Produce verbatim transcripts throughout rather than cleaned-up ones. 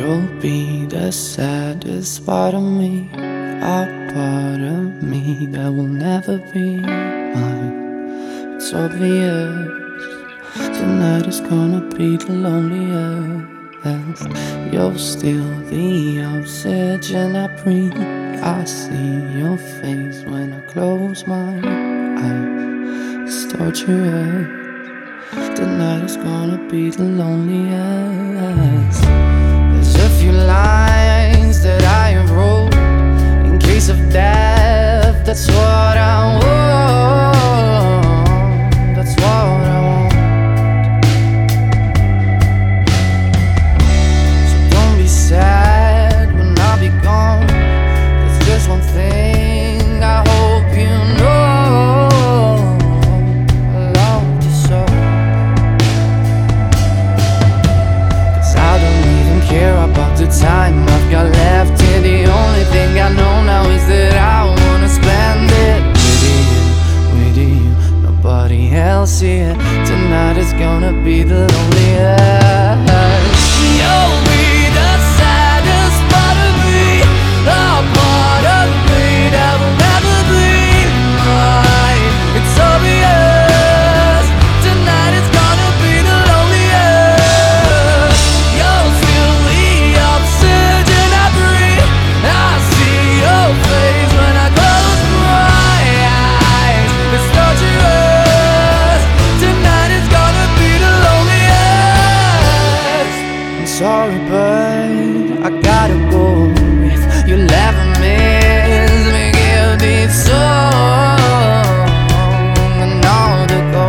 You'll be the saddest part of me, a part of me that will never be mine. It's obvious tonight is gonna be the loneliest. You're still the oxygen I breathe. I see your face when I close my eyes. It's torturous. Tonight is gonna be the loneliest. There's a few lines that I have wrote in case of death. That's what I want. That's what I want. So don't be sad when I'll be gone. There's just one thing I hope you know. I love you so. Care about the time I've got left here. The only thing I know now is that I wanna spend it with you, with you, nobody else here. Tonight is gonna be the loneliest. You'll be the saddest part of me, a part of me that will never be mine. It's obvious, tonight is gonna be the loneliest. You'll feel the oxygen I breathe. I see your face when I close my eyes. It's torturous. Tonight is gonna be the loneliest. I'm sorry, but I gotta go. If you'll ever miss me, give this song another go.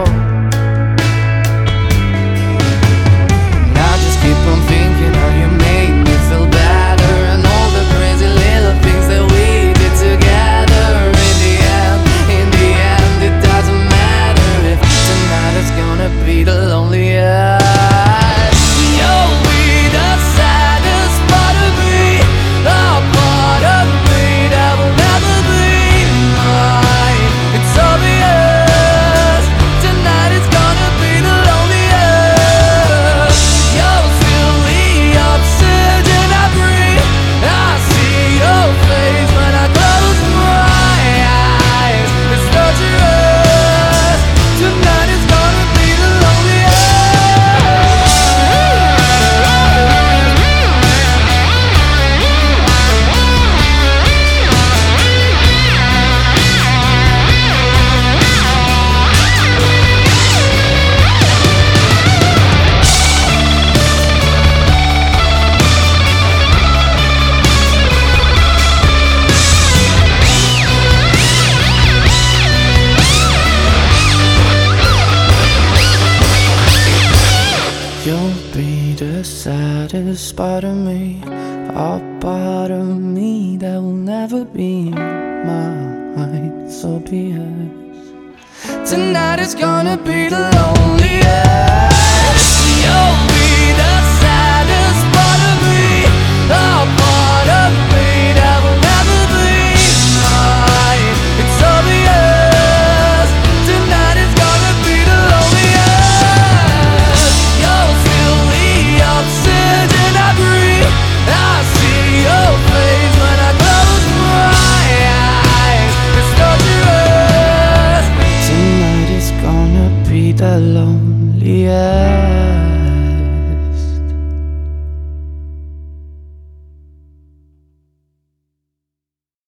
And I just keep on thinking how you make me feel better, and all the crazy little things that we did together. In the end, in the end, it doesn't matter if tonight is gonna be the loneliest. You'll be the saddest part of me, a part of me that will never be mine. It's obvious, tonight is gonna be the loneliest. You'll feel the oxygen I breathe. I see your face when I close my eyes. It's torturous. Tonight is gonna be the You'll be the saddest part of me, a part of me that will never be mine. So be it. Tonight is gonna be the loneliest.